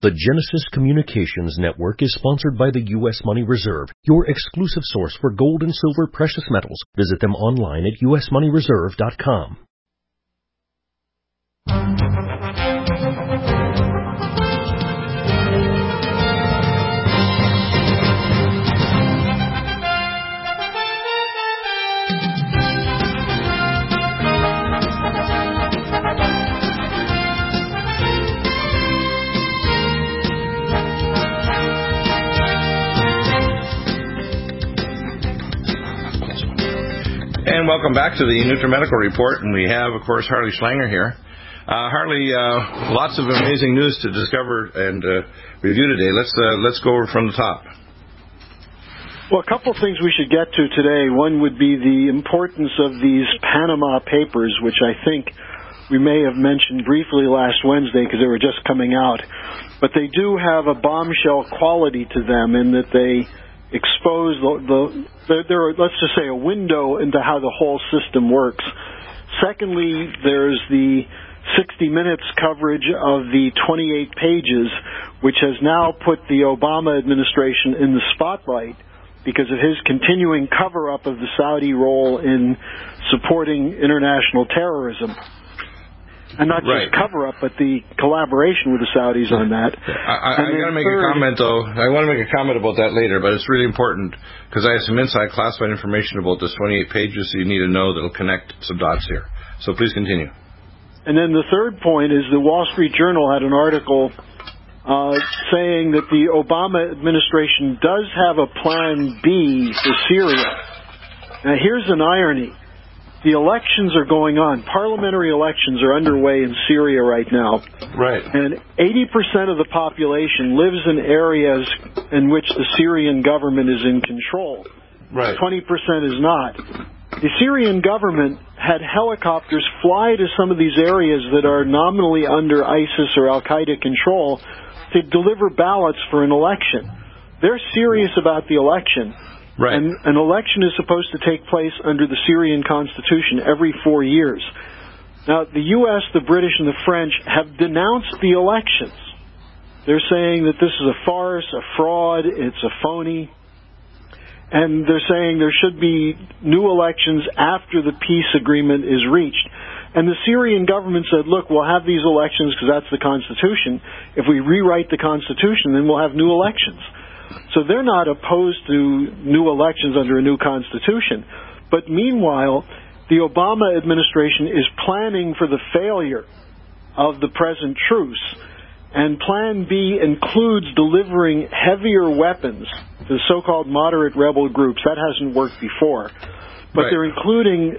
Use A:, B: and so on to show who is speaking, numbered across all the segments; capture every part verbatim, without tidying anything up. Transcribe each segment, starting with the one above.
A: The Genesis Communications Network is sponsored by the U S Money Reserve, your exclusive source for gold and silver precious metals. Visit them online at u s money reserve dot com.
B: And welcome back to the NutriMedical Report, and we have, of course, Harley Schlanger here. Uh, Harley, uh, lots of amazing news to discover and uh, review today. Let's uh, let's go over from the top.
C: Well, a couple of things we should get to today. One would be the importance of these Panama Papers, which I think we may have mentioned briefly last Wednesday because they were just coming out. But they do have a bombshell quality to them in that they expose the, the there are, let's just say, a window into how the whole system works. Secondly, there's the sixty minutes coverage of the twenty-eight pages, which has now put the Obama administration in the spotlight because of his continuing cover-up of the Saudi role in supporting international terrorism. And not
B: right.
C: just cover-up, but the collaboration with the Saudis on that.
B: I, I, I got to make third, a comment, though. I want to make a comment about that later, but it's really important because I have some inside classified information about this twenty-eight pages, so you need to know that will connect some dots here. So please continue.
C: And then the third point is the Wall Street Journal had an article uh, saying that the Obama administration does have a plan B for Syria. Now, here's an irony. The elections are going on. Parliamentary elections are underway in Syria right now.
B: Right.
C: And eighty percent of the population lives in areas in which the Syrian government is in control.
B: Right.
C: twenty percent is not. The Syrian government had helicopters fly to some of these areas that are nominally under ISIS or Al-Qaeda control to deliver ballots for an election. They're serious about the election.
B: Right.
C: And an election is supposed to take place under the Syrian constitution every four years. Now, the U S, the British, and the French have denounced the elections. They're saying that this is a farce, a fraud, it's a phony. And they're saying there should be new elections after the peace agreement is reached. And the Syrian government said, look, we'll have these elections because that's the Constitution. If we rewrite the Constitution, then we'll have new elections. So they're not opposed to new elections under a new constitution. But meanwhile, the Obama administration is planning for the failure of the present truce. And Plan B includes delivering heavier weapons to the so-called moderate rebel groups. That hasn't worked before. But right. They're including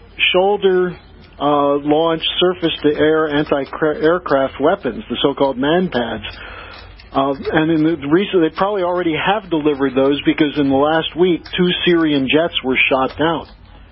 C: shoulder-launched uh, surface-to-air anti-aircraft weapons, the so-called MANPADS. Uh, and in the recent, they probably already have delivered those because in the last week, two Syrian jets were shot down.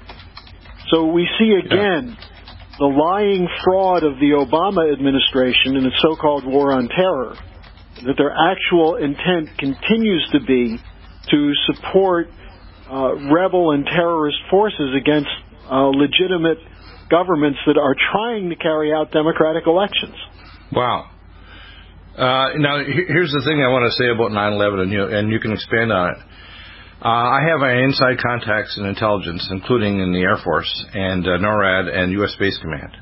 C: So we see again yeah. the lying fraud of the Obama administration in its so-called war on terror, that their actual intent continues to be to support uh, rebel and terrorist forces against uh, legitimate governments that are trying to carry out democratic elections.
B: Wow. Uh, now, here's the thing I want to say about nine eleven, and you, and you can expand on it. Uh, I have my inside contacts in intelligence, including in the Air Force and uh, NORAD and U S Space Command.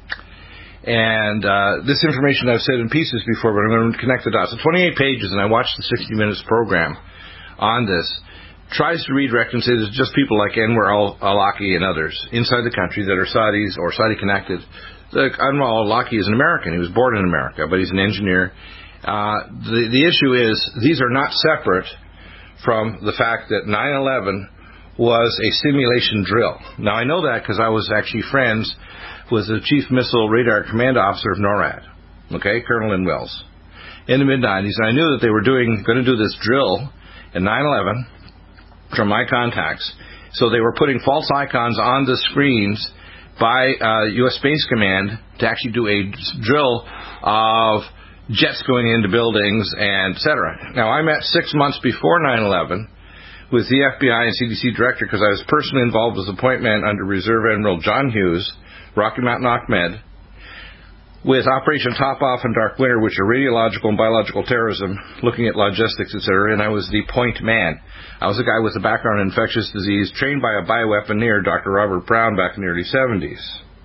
B: And uh, this information I've said in pieces before, but I'm going to connect the dots. It's twenty-eight pages, and I watched the sixty minutes program on this. Tries to redirect and say there's just people like Anwar al-Awlaki and others inside the country that are Saudis or Saudi-connected. Anwar al-Awlaki is an American. He was born in America, but he's an engineer. Uh, the, the issue is these are not separate from the fact that nine eleven was a simulation drill. Now, I know that because I was actually friends with the Chief Missile Radar Command Officer of NORAD, okay, Colonel Lynn Wells, in the mid nineties. And I knew that they were doing going to do this drill in nine eleven from my contacts. So they were putting false icons on the screens by uh, U S Space Command to actually do a drill of jets going into buildings and et cetera. Now, I met six months before nine eleven with the F B I and C D C director because I was personally involved with appointment under Reserve Admiral John Hughes, Rocky Mountain Ahmed, with Operation Top Off and Dark Winter, which are radiological and biological terrorism, looking at logistics, et cetera, and I was the point man. I was a guy with a background in infectious disease, trained by a bioweaponeer, Doctor Robert Brown, back in the early seventies.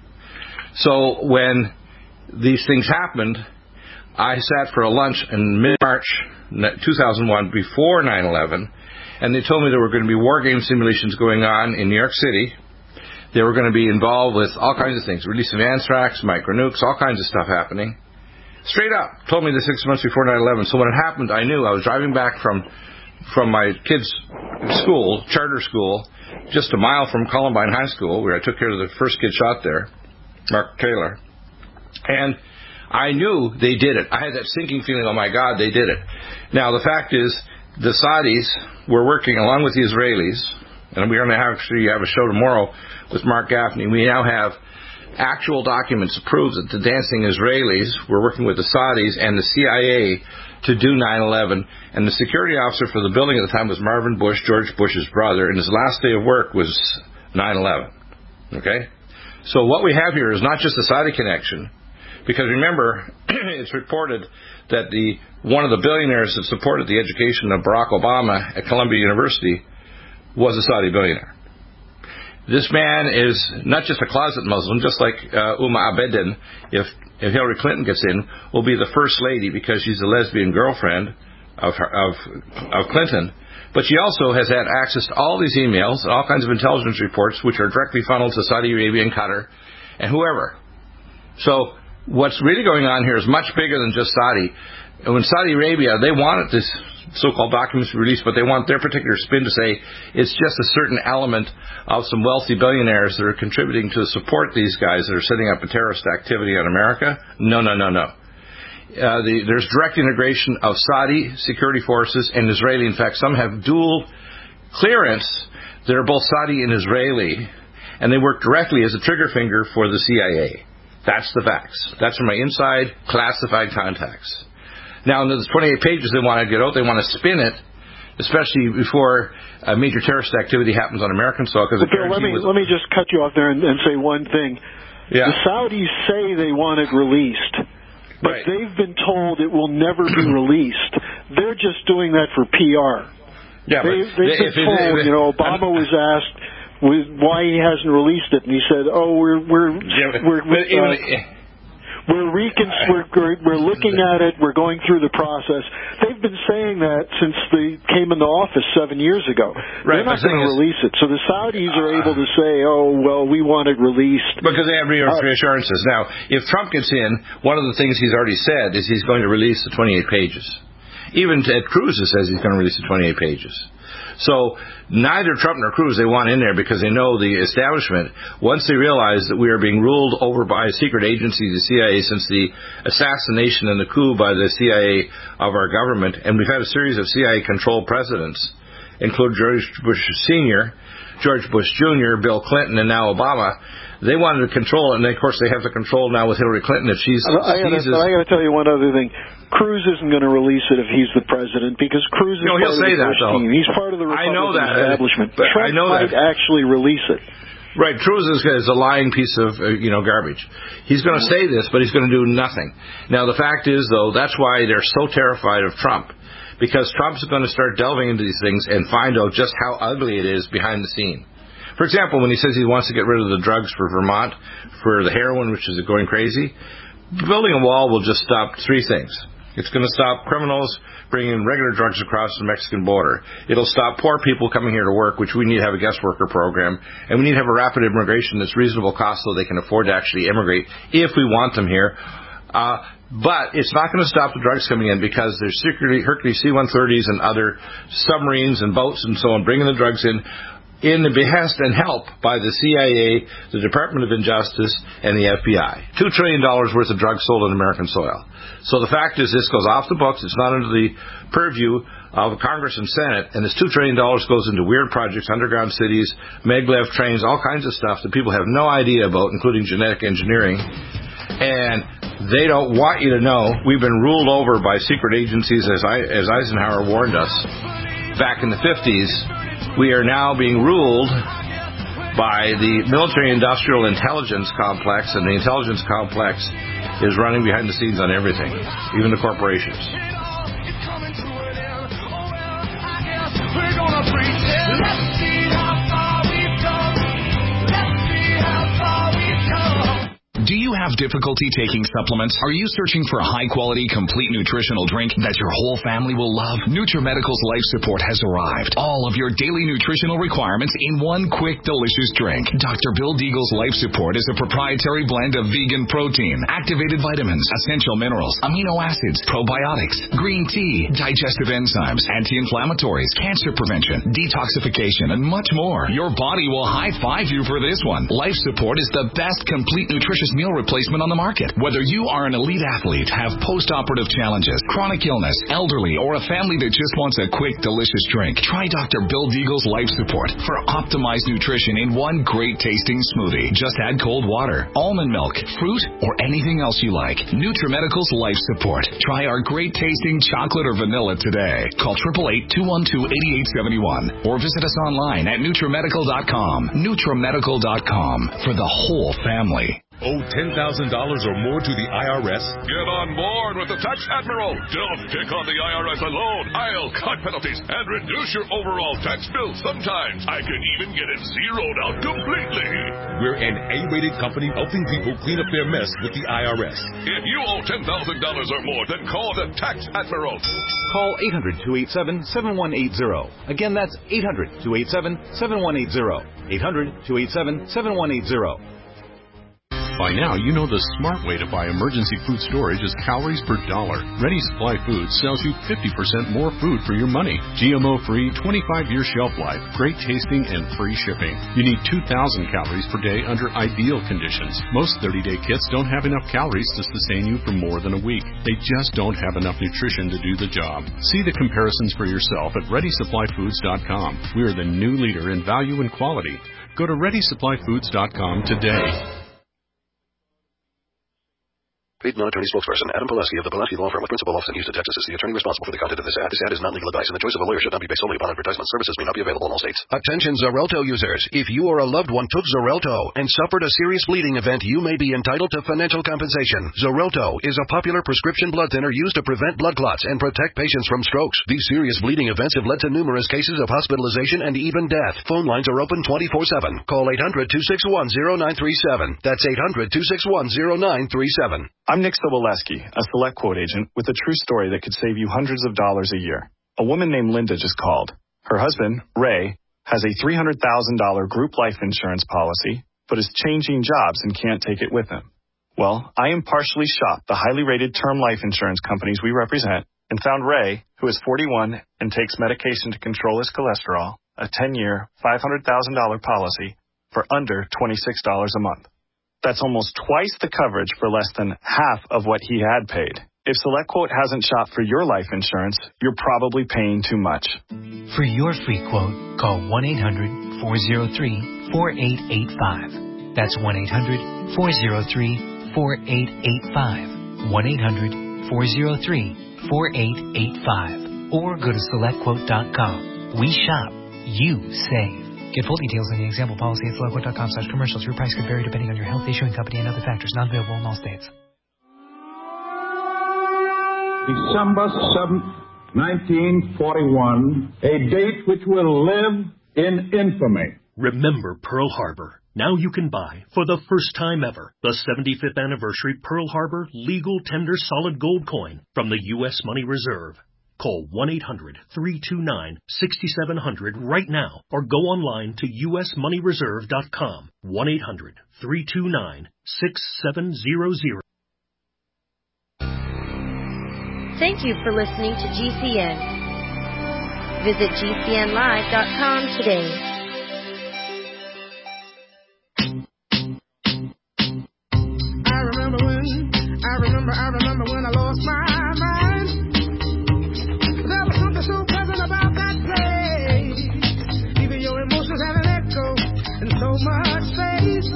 B: So when these things happened, I sat for a lunch in mid-March two thousand one, before nine eleven, and they told me there were going to be war game simulations going on in New York City. They were going to be involved with all kinds of things, release of anthrax, micronukes, all kinds of stuff happening. Straight up, told me this six months before nine eleven. So when it happened, I knew. I was driving back from from my kids' school, charter school, just a mile from Columbine High School, where I took care of the first kid shot there, Mark Taylor. And I knew they did it. I had that sinking feeling, oh my God, they did it. Now, the fact is, the Saudis were working along with the Israelis, and we're going to actually have a show tomorrow with Mark Gaffney. We now have actual documents to prove that the dancing Israelis were working with the Saudis and the C I A to do nine eleven, and the security officer for the building at the time was Marvin Bush, George Bush's brother, and his last day of work was nine eleven. Okay? So what we have here is not just a Saudi connection, because remember, it's reported that the one of the billionaires that supported the education of Barack Obama at Columbia University was a Saudi billionaire. This man is not just a closet Muslim, just like uh, Uma Abedin, if, if Hillary Clinton gets in, will be the first lady because she's the lesbian girlfriend of, her, of, of Clinton. But she also has had access to all these emails and all kinds of intelligence reports, which are directly funneled to Saudi Arabia and Qatar and whoever. So what's really going on here is much bigger than just Saudi. And when Saudi Arabia, they wanted this so-called documents released, but they want their particular spin to say it's just a certain element of some wealthy billionaires that are contributing to support these guys that are setting up a terrorist activity on America. No, no, no, no. Uh, the, there's direct integration of Saudi security forces and Israeli. In fact, some have dual clearance that are both Saudi and Israeli, and they work directly as a trigger finger for the C I A. That's the facts. That's from my inside classified contacts. Now, in the twenty-eight pages they want to get out, they want to spin it, especially before a major terrorist activity happens on American soil. Because
C: Bill, let me was... let me just cut you off there and, and say one thing.
B: Yeah.
C: The Saudis say they want it released, but right. They've been told it will never be released. They're just doing that for P R.
B: Yeah,
C: they,
B: but
C: they've
B: they,
C: been told. It, you know, Obama was asked why he hasn't released it, and he said, "Oh, we're we're
B: yeah,
C: we're."
B: but
C: uh,
B: even,
C: We're, recon- we're we're looking at it. We're going through the process. They've been saying that since they came into office seven years ago.
B: Right,
C: They're not going to release it. So the Saudis are able to say, "Oh, well, we want it released,"
B: because they have reassurances. Now, if Trump gets in, one of the things he's already said is he's going to release the twenty-eight pages. Even Ted Cruz says he's going to release the twenty-eight pages. So neither Trump nor Cruz, they want in there because they know the establishment, once they realize that we are being ruled over by a secret agency, the C I A, since the assassination and the coup by the C I A of our government, and we've had a series of C I A-controlled presidents, including George Bush Senior, George Bush Junior, Bill Clinton, and now Obama. They wanted to control it, and of course they have to control now with Hillary Clinton if she's...
C: I got to tell you one other thing. Cruz isn't going to release it if he's the president because Cruz is
B: no,
C: part
B: he'll
C: of
B: say
C: the
B: that,
C: Bush
B: though.
C: team. He's part of the Republican
B: I know that,
C: establishment.
B: But
C: Trump
B: I know
C: might
B: that.
C: actually release it.
B: Right, Cruz is, is a lying piece of uh, you know garbage. He's going to say this, but he's going to do nothing. Now, the fact is, though, that's why they're so terrified of Trump, because Trump's going to start delving into these things and find out just how ugly it is behind the scene. For example, when he says he wants to get rid of the drugs for Vermont, for the heroin, which is going crazy, building a wall will just stop three things. It's going to stop criminals bringing regular drugs across the Mexican border. It'll stop poor people coming here to work, which we need to have a guest worker program, and we need to have a rapid immigration that's reasonable cost so they can afford to actually immigrate if we want them here. Uh, but it's not going to stop the drugs coming in because there's secretly Hercules C one thirties and other submarines and boats and so on bringing the drugs in. In the behest and help by the C I A, the Department of Injustice, and the F B I. Two trillion dollars worth of drugs sold on American soil. So the fact is this goes off the books. It's not under the purview of Congress and Senate, and this two trillion dollars goes into weird projects, underground cities, maglev trains, all kinds of stuff that people have no idea about, including genetic engineering. And they don't want you to know we've been ruled over by secret agencies, as, I, as Eisenhower warned us back in the fifties. We are now being ruled by the military-industrial intelligence complex, and the intelligence complex is running behind the scenes on everything, even the corporations.
D: Do you have difficulty taking supplements? Are you searching for a high-quality, complete nutritional drink that your whole family will love? NutriMedical's Life Support has arrived. All of your daily nutritional requirements in one quick, delicious drink. Doctor Bill Deagle's Life Support is a proprietary blend of vegan protein, activated vitamins, essential minerals, amino acids, probiotics, green tea, digestive enzymes, anti-inflammatories, cancer prevention, detoxification, and much more. Your body will high-five you for this one. Life Support is the best complete nutritious meal replacement on the market. Whether you are an elite athlete, have post-operative challenges, chronic illness, elderly, or a family that just wants a quick, delicious drink, try Doctor Bill Deagle's Life Support for optimized nutrition in one great-tasting smoothie. Just add cold water, almond milk, fruit, or anything else you like. NutriMedical's Life Support. Try our great-tasting chocolate or vanilla today. Call eight eight eight, two one two, eight eight seven one or visit us online at NutriMedical dot com. NutriMedical dot com for the whole family.
E: Owe ten thousand dollars or more to the I R S?
F: Get on board with the Tax Admiral. Don't pick on the I R S alone. I'll cut penalties and reduce your overall tax bill. Sometimes I can even get it zeroed out completely.
E: We're an A-rated company helping people clean up their mess with the I R S.
F: If you owe ten thousand dollars or more, then call the Tax Admiral.
G: Call eight hundred, two eight seven, seven one eight zero. Again, that's eight hundred, two eight seven, seven one eight zero. eight hundred, two eight seven, seven one eight zero.
E: By now, you know the smart way to buy emergency food storage is calories per dollar. Ready Supply Foods sells you fifty percent more food for your money. G M O-free, twenty-five year shelf life, great tasting, and free shipping. You need two thousand calories per day under ideal conditions. Most thirty day kits don't have enough calories to sustain you for more than a week. They just don't have enough nutrition to do the job. See the comparisons for yourself at ready supply foods dot com. We are the new leader in value and quality. Go to ready supply foods dot com today.
H: Paid non-attorney spokesperson Adam Pulaski of the Pulaski Law Firm with principal office in Houston, Texas is the attorney responsible for the content of this ad. This ad is not legal advice, and the choice of a lawyer should not be based solely upon advertisement. Services may not be available in all states.
I: Attention Xarelto users. If you or a loved one took Xarelto and suffered a serious bleeding event, you may be entitled to financial compensation. Xarelto is a popular prescription blood thinner used to prevent blood clots and protect patients from strokes. These serious bleeding events have led to numerous cases of hospitalization and even death. Phone lines are open twenty-four seven. Call eight hundred, two six one, zero nine three seven. That's eight hundred, two six one, zero nine three seven.
J: I'm Nick Soboleski, a Select Quote agent with a true story that could save you hundreds of dollars a year. A woman named Linda just called. Her husband, Ray, has a three hundred thousand dollars group life insurance policy, but is changing jobs and can't take it with him. Well, I impartially shopped the highly rated term life insurance companies we represent and found Ray, who is forty-one and takes medication to control his cholesterol, a ten year, five hundred thousand dollars policy for under twenty-six dollars a month. That's almost twice the coverage for less than half of what he had paid. If SelectQuote hasn't shopped for your life insurance, you're probably paying too much.
K: For your free quote, call one eight hundred, four oh three, four eight eight five. That's one eight hundred, four oh three, four eight eight five. one eight hundred, four oh three, four eight eight five. Or go to select quote dot com. We shop. You save. Get full details on the example policy at select quote dot com slash commercials. Your price could vary depending on your health, issuing company, and other factors. Not available in all states.
L: December seventh, nineteen forty-one, a date which will live in infamy.
A: Remember Pearl Harbor. Now you can buy, for the first time ever, the seventy-fifth anniversary Pearl Harbor Legal Tender Solid Gold Coin from the U S Money Reserve. Call one eight hundred, three two nine, six seven zero zero right now or go online to U S money reserve dot com. one eight hundred, three two nine, six seven zero zero.
M: Thank you for listening to G C N. Visit G C N live dot com today.
N: I remember when, I remember, I remember when I lost my mind. There was something so pleasant about that place. Even your emotions have an echo in so much space.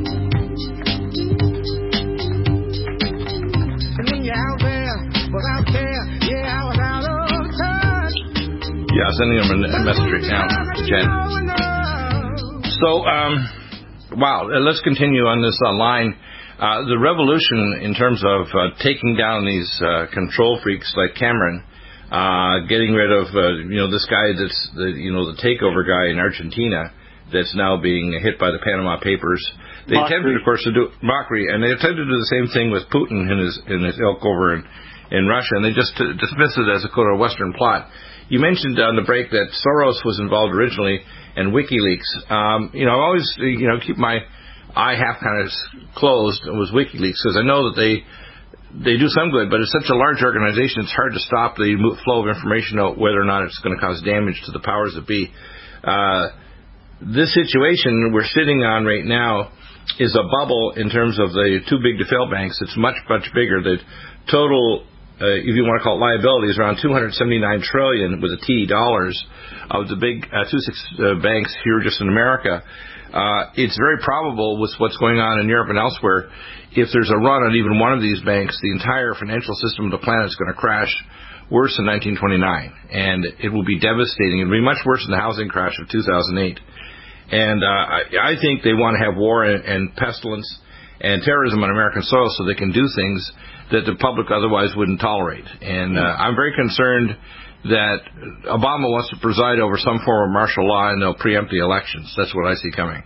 N: And when you're out there, was out there, yeah, I was out of touch.
B: Yeah, sending him a message right now to Jen. So, um, wow, let's continue on this uh, line. Uh, the revolution in terms of uh, taking down these uh, control freaks like Cameron, uh, getting rid of, uh, you know, this guy that's, the, you know, the takeover guy in Argentina that's now being hit by the Panama Papers. They
C: Mockery.
B: attempted, of course, to do mockery, and they attempted to do the same thing with Putin and his, and his ilk over in, in Russia, and they just uh, dismissed it as a quote, a Western plot. You mentioned on the break that Soros was involved originally and WikiLeaks. Um, you know, I always, you know, keep my eye half kind of closed with WikiLeaks because I know that they they do some good, but it's such a large organization, it's hard to stop the flow of information out whether or not it's going to cause damage to the powers that be. Uh, this situation we're sitting on right now is a bubble in terms of the too big to fail banks. It's much, much bigger. The total, uh, if you want to call it liability, is around two hundred seventy-nine trillion with a T dollars of the big uh, two six uh, banks here just in America. Uh, it's very probable with what's going on in Europe and elsewhere, if there's a run on even one of these banks, the entire financial system of the planet is going to crash worse than nineteen twenty-nine. And it will be devastating. It will be much worse than the housing crash of two thousand eight. And uh, I, I think they want to have war and, and pestilence and terrorism on American soil so they can do things that the public otherwise wouldn't tolerate. And uh, I'm very concerned that Obama wants to preside over some form of martial law and they'll preempt the elections. That's what I see coming.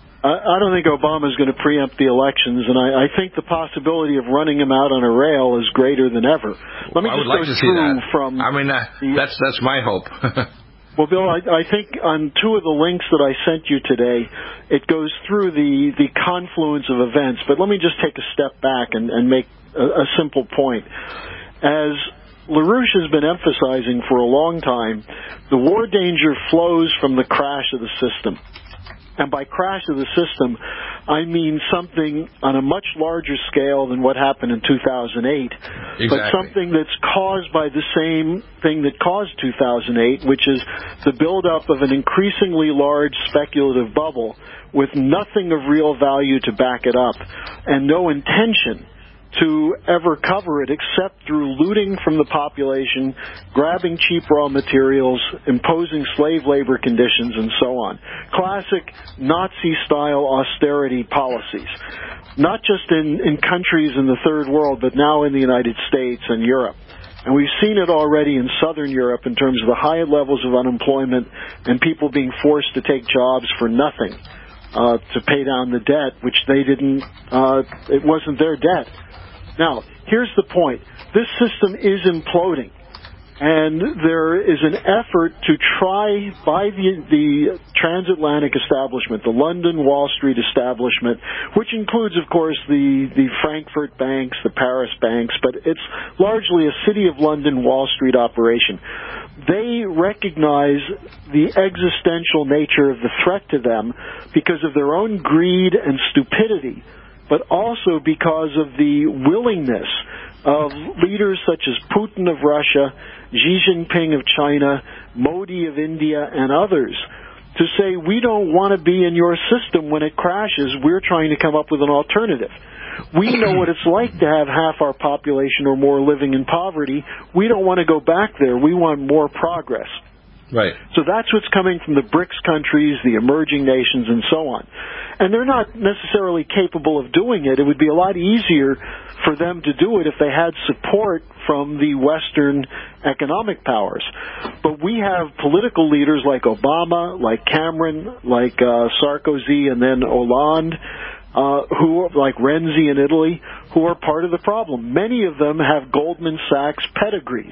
C: I don't think Obama's going to preempt the elections, and I, I think the possibility of running him out on a rail is greater than ever. Let me
B: well,
C: just
B: I would like
C: go
B: to see
C: through
B: that.
C: from.
B: I mean, uh,
C: the,
B: that's that's my hope.
C: Well, Bill, I, I think on two of the links that I sent you today, it goes through the, the confluence of events. But let me just take a step back and, and make a, a simple point. As LaRouche has been emphasizing for a long time, the war danger flows from the crash of the system. And by crash of the system, I mean something on a much larger scale than what happened in two thousand eight,
B: exactly.
C: But something that's caused by the same thing that caused two thousand eight, which is the buildup of an increasingly large speculative bubble with nothing of real value to back it up and no intention to ever cover it except through looting from the population, grabbing cheap raw materials, imposing slave labor conditions, and so on. Classic Nazi-style austerity policies, not just in, in countries in the third world, but now in the United States and Europe. And we've seen it already in southern Europe in terms of the high levels of unemployment and people being forced to take jobs for nothing uh, to pay down the debt, which they didn't, uh, it wasn't their debt. Now, here's the point. This system is imploding, and there is an effort to try by the, the transatlantic establishment, the London Wall Street establishment, which includes, of course, the, the Frankfurt banks, the Paris banks, but it's largely a City of London Wall Street operation. They recognize the existential nature of the threat to them because of their own greed and stupidity, but also because of the willingness of leaders such as Putin of Russia, Xi Jinping of China, Modi of India, and others to say, we don't want to be in your system when it crashes. We're trying to come up with an alternative. We know what it's like to have half our population or more living in poverty. We don't want to go back there. We want more progress.
B: Right.
C: So that's what's coming from the BRICS countries, the emerging nations, and so on. And they're not necessarily capable of doing it. It would be a lot easier for them to do it if they had support from the Western economic powers. But we have political leaders like Obama, like Cameron, like uh, Sarkozy, and then Hollande, uh, who are, like Renzi in Italy, who are part of the problem. Many of them have Goldman Sachs pedigrees,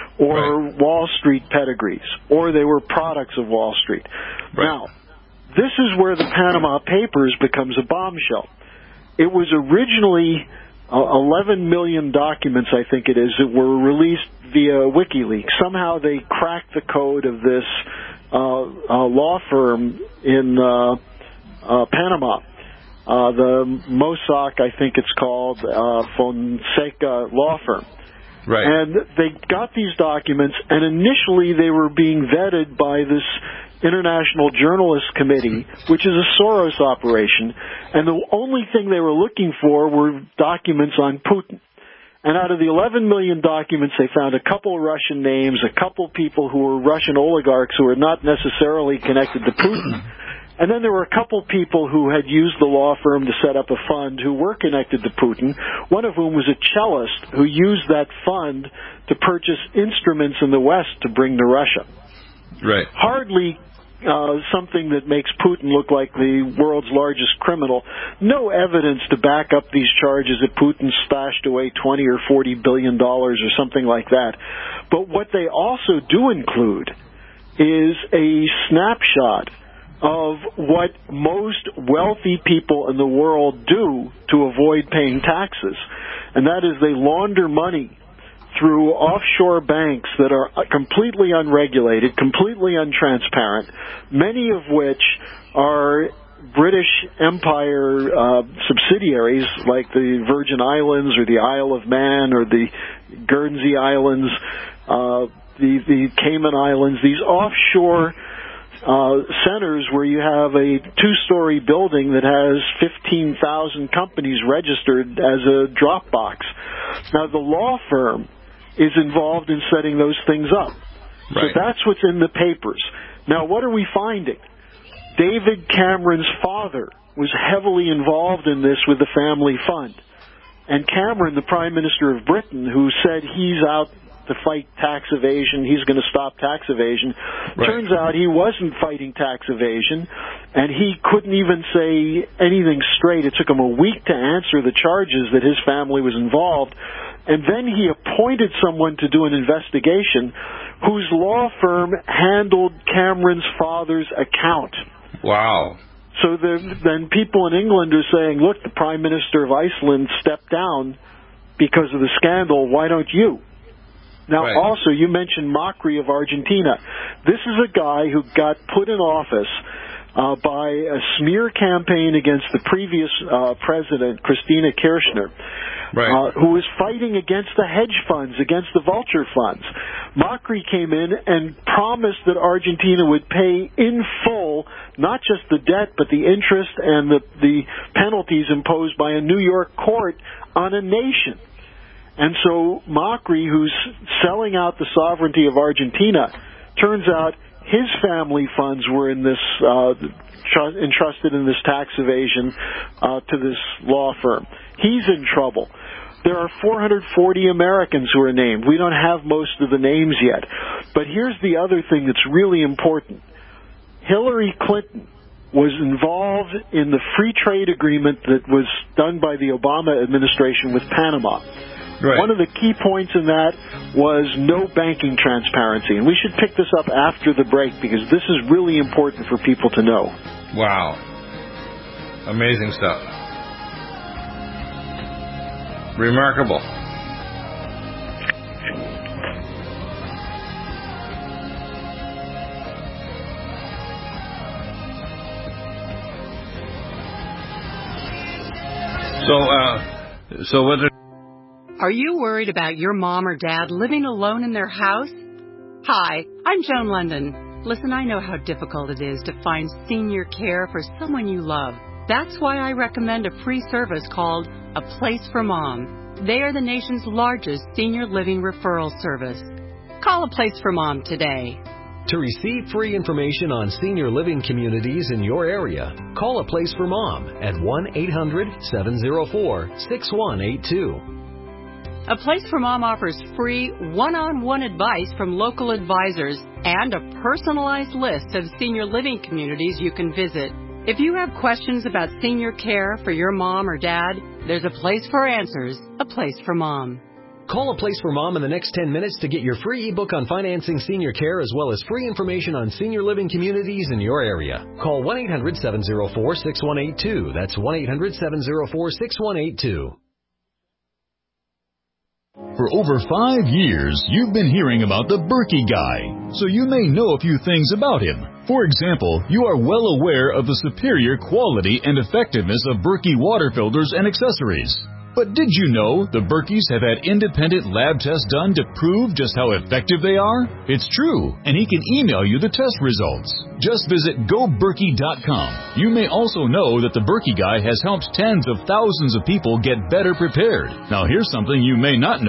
C: or right. Wall Street pedigrees, or they were products of Wall Street. Right. Now, this is where the Panama Papers becomes a bombshell. It was originally uh, eleven million documents, I think it is, that were released via WikiLeaks. Somehow they cracked the code of this uh, uh, law firm in uh, uh, Panama. Uh, the Mossack, I think it's called, uh, Fonseca law firm.
B: Right.
C: And they got these documents, and initially they were being vetted by this International Journalists Committee, which is a Soros operation, and the only thing they were looking for were documents on Putin. And out of the eleven million documents, they found a couple Russian names, a couple people who were Russian oligarchs who were not necessarily connected to Putin. And then there were a couple people who had used the law firm to set up a fund who were connected to Putin, one of whom was a cellist who used that fund to purchase instruments in the West to bring to Russia.
B: Right.
C: Hardly uh, something that makes Putin look like the world's largest criminal. No evidence to back up these charges that Putin stashed away twenty or forty billion dollars or something like that. But what they also do include is a snapshot of what most wealthy people in the world do to avoid paying taxes. And that is they launder money through offshore banks that are completely unregulated, completely untransparent, many of which are British Empire uh, subsidiaries like the Virgin Islands or the Isle of Man or the Guernsey Islands, uh, the, the Cayman Islands, these offshore Uh, centers where you have a two-story building that has fifteen thousand companies registered as a drop box. Now, the law firm is involved in setting those things up.
B: Right.
C: So that's what's in the papers. Now, what are we finding? David Cameron's father was heavily involved in this with the family fund. And Cameron, the Prime Minister of Britain, who said he's out to fight tax evasion, he's going to stop tax evasion. Right. Turns out he wasn't fighting tax evasion, and he couldn't even say anything straight. It took him a week to answer the charges that his family was involved, and then he appointed someone to do an investigation whose law firm handled Cameron's father's account.
B: Wow.
C: So the, then people in England are saying, look, the Prime Minister of Iceland stepped down because of the scandal, why don't you? Now, right. Also, you mentioned Macri of Argentina. This is a guy who got put in office uh, by a smear campaign against the previous uh, president, Christina Kirchner, right. uh, who was fighting against the hedge funds, against the vulture funds. Macri came in and promised that Argentina would pay in full not just the debt, but the interest and the, the penalties imposed by a New York court on a nation. And so Macri, who's selling out the sovereignty of Argentina, turns out his family funds were in this uh, tr- entrusted in this tax evasion uh, to this law firm. He's in trouble. There are four hundred forty Americans who are named. We don't have most of the names yet. But here's the other thing that's really important. Hillary Clinton was involved in the free trade agreement that was done by the Obama administration with Panama. Right. One of the key points in that was no banking transparency. And we should pick this up after the break because this is really important for people to know.
B: Wow. Amazing stuff. Remarkable. So, uh, so whether...
O: Are you worried about your mom or dad living alone in their house? Hi, I'm Joan London. Listen, I know how difficult it is to find senior care for someone you love. That's why I recommend a free service called A Place for Mom. They are the nation's largest senior living referral service. Call A Place for Mom today.
P: To receive free information on senior living communities in your area, call A Place for Mom at one eight hundred seven oh four six one eight two.
O: A Place for Mom offers free one-on-one advice from local advisors and a personalized list of senior living communities you can visit. If you have questions about senior care for your mom or dad, there's a place for answers, A Place for Mom.
P: Call A Place for Mom in the next ten minutes to get your free ebook on financing senior care as well as free information on senior living communities in your area. Call one eight hundred seven oh four six one eight two. That's one eight hundred seven oh four six one eight two.
Q: For over five years, you've been hearing about the Berkey Guy, so you may know a few things about him. For example, you are well aware of the superior quality and effectiveness of Berkey water filters and accessories. But did you know the Berkeys have had independent lab tests done to prove just how effective they are? It's true, and he can email you the test results. Just visit go berkey dot com. You may also know that the Berkey Guy has helped tens of thousands of people get better prepared. Now here's something you may not know.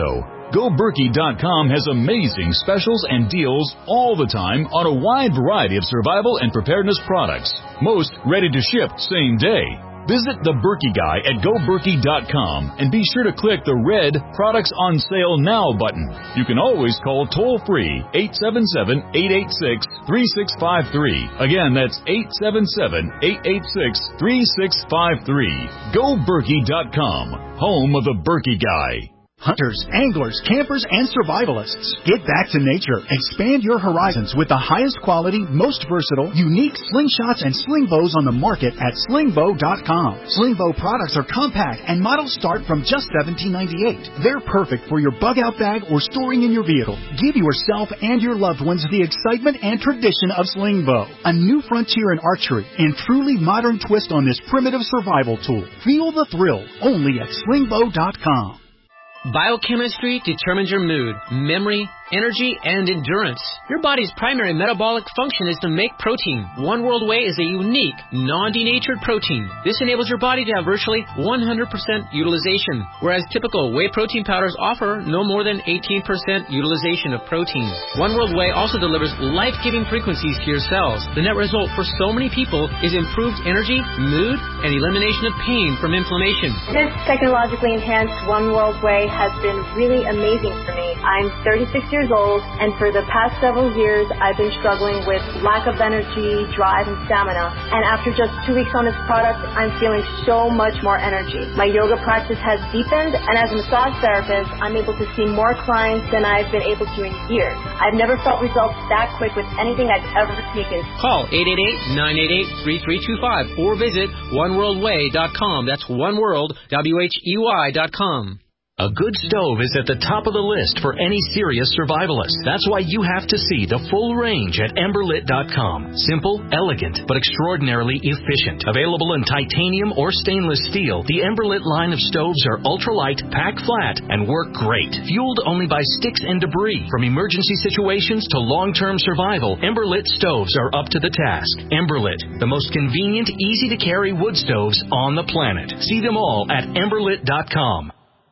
Q: Go Berkey dot com has amazing specials and deals all the time on a wide variety of survival and preparedness products. Most ready to ship same day. Visit the Berkey Guy at Go Berkey dot com and be sure to click the red Products on Sale Now button. You can always call toll-free eight seven seven, eight eight six, three six five three. Again, that's eight seven seven, eight eight six, three six five three. Go Berkey dot com, home of the Berkey Guy.
R: Hunters, anglers, campers, and survivalists. Get back to nature. Expand your horizons with the highest quality, most versatile, unique slingshots and sling bows on the market at sling bow dot com. Sling bow products are compact and models start from just seventeen ninety-eight. They're perfect for your bug-out bag or storing in your vehicle. Give yourself and your loved ones the excitement and tradition of sling bow. A new frontier in archery and truly modern twist on this primitive survival tool. Feel the thrill only at sling bow dot com.
S: Biochemistry determines your mood, memory, energy, and endurance. Your body's primary metabolic function is to make protein. One World Whey is a unique, non-denatured protein. This enables your body to have virtually one hundred percent utilization, whereas typical whey protein powders offer no more than eighteen percent utilization of protein. One World Whey also delivers life-giving frequencies to your cells. The net result for so many people is improved energy, mood, and elimination of pain from inflammation.
T: This technologically enhanced One World Whey has been really amazing for me. I'm thirty-six years old, and for the past several years, I've been struggling with lack of energy, drive, and stamina. And after just two weeks on this product, I'm feeling so much more energy. My yoga practice has deepened, and as a massage therapist, I'm able to see more clients than I've been able to in years. I've never felt results that quick with anything I've ever taken.
S: Call eight eight eight, nine eight eight, three three two five or visit one world way dot com. That's one world, W H E Y dot com.
P: A good stove is at the top of the list for any serious survivalist. That's why you have to see the full range at ember lit dot com. Simple, elegant, but extraordinarily efficient. Available in titanium or stainless steel, the Emberlit line of stoves are ultralight, pack flat, and work great. Fueled only by sticks and debris. From emergency situations to long-term survival, Emberlit stoves are up to the task. Emberlit, the most convenient, easy-to-carry wood stoves on the planet. See them all at ember lit dot com.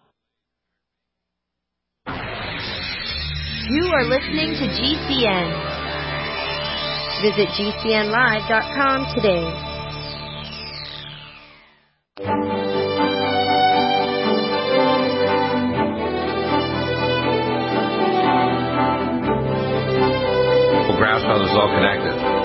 M: You are listening to G C N. Visit G C N live dot com today.
B: We'll grasp how this is all connected.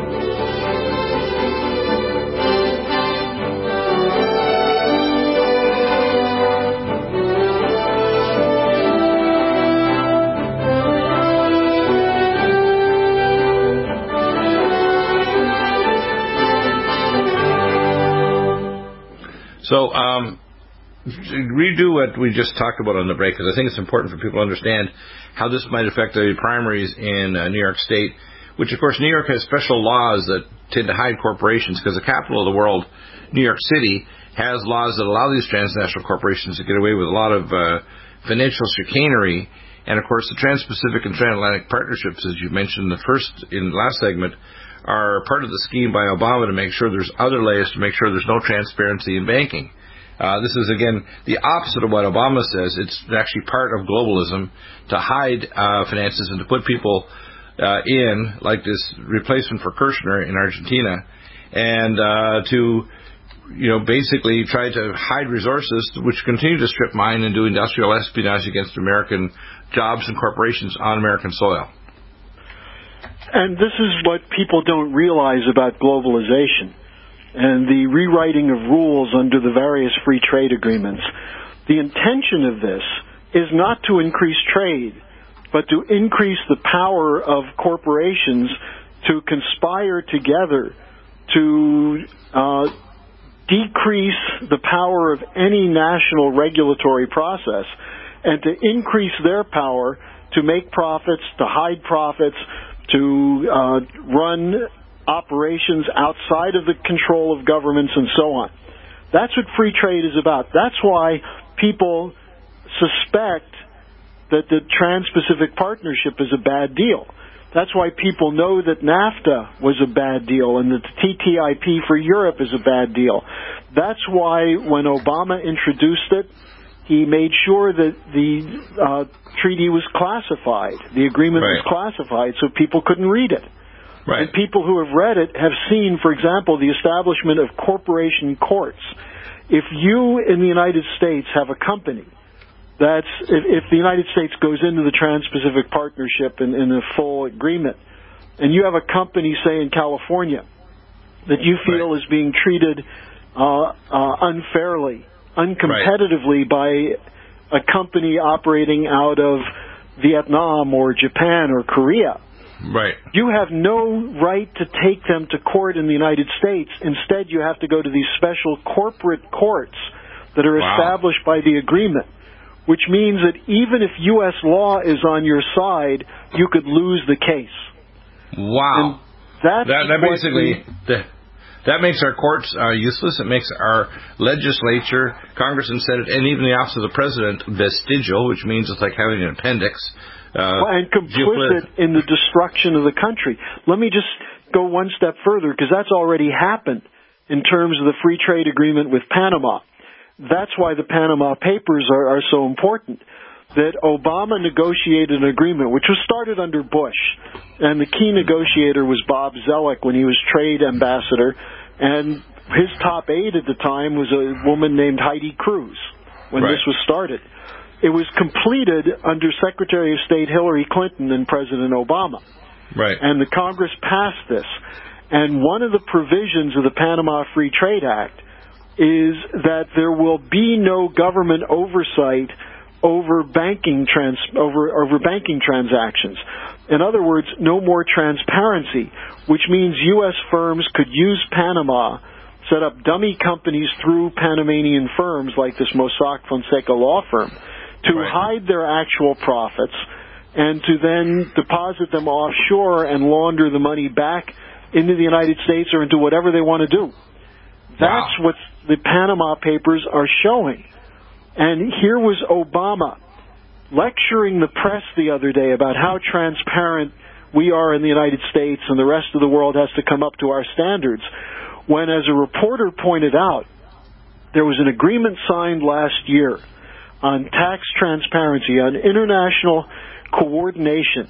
B: So, um, redo what we just talked about on the break, because I think it's important for people to understand how this might affect the primaries in uh, New York State, which, of course, New York has special laws that tend to hide corporations, because the capital of the world, New York City, has laws that allow these transnational corporations to get away with a lot of uh, financial chicanery. And, of course, the Trans-Pacific and Transatlantic Partnerships, as you mentioned in the first, in the last segment, are part of the scheme by Obama to make sure there's other layers to make sure there's no transparency in banking. Uh, this is, again, the opposite of what Obama says. It's actually part of globalism to hide uh, finances and to put people uh, in, like this replacement for Kirchner in Argentina, and uh, to, you know, basically try to hide resources which continue to strip mine and do industrial espionage against American jobs and corporations on American soil.
C: And this is what people don't realize about globalization and the rewriting of rules under the various free trade agreements. The intention of this is not to increase trade, but to increase the power of corporations to conspire together to uh, decrease the power of any national regulatory process and to increase their power to make profits, to hide profits, to uh, run operations outside of the control of governments and so on. That's what free trade is about. That's why people suspect that the Trans-Pacific Partnership is a bad deal. That's why people know that NAFTA was a bad deal and that the T T I P for Europe is a bad deal. That's why when Obama introduced it, he made sure that the uh, treaty was classified, the agreement
B: Right.
C: was classified, so people couldn't read it.
B: Right.
C: And people who have read it have seen, for example, the establishment of corporation courts. If you in the United States have a company that's, if, if the United States goes into the Trans-Pacific Partnership in, in a full agreement, and you have a company, say, in California, that you feel right. is being treated uh, uh, unfairly, uncompetitively right. by a company operating out of Vietnam or Japan or Korea,
B: right.
C: you have no right to take them to court in the United States. Instead, you have to go to these special corporate courts that are
B: wow.
C: established by the agreement, which means that even if U S law is on your side, you could lose the case.
B: Wow.
C: And that's
B: that, that basically...
C: we,
B: the, That makes our courts uh, useless. It makes our legislature, Congress and Senate, and even the office of the president vestigial, which means it's like having an appendix. Uh,
C: and complicit in the destruction of the country. Let me just go one step further, because that's already happened in terms of the free trade agreement with Panama. That's why the Panama Papers are, are so important. That Obama negotiated an agreement, which was started under Bush, and the key negotiator was Bob Zoellick when he was trade ambassador, and his top aide at the time was a woman named Heidi Cruz when
B: right.
C: this was started. It was completed under Secretary of State Hillary Clinton and President Obama.
B: Right.
C: And the Congress passed this. And one of the provisions of the Panama Free Trade Act is that there will be no government oversight over banking trans over over banking transactions. In other words, no more transparency, which means U S firms could use Panama, set up dummy companies through Panamanian firms like this Mossack Fonseca law firm, to
B: right.
C: hide their actual profits and to then deposit them offshore and launder the money back into the United States or into whatever they want to do. That's
B: wow.
C: what the Panama Papers are showing. And here was Obama lecturing the press the other day about how transparent we are in the United States and the rest of the world has to come up to our standards, when, as a reporter pointed out, there was an agreement signed last year on tax transparency, on international coordination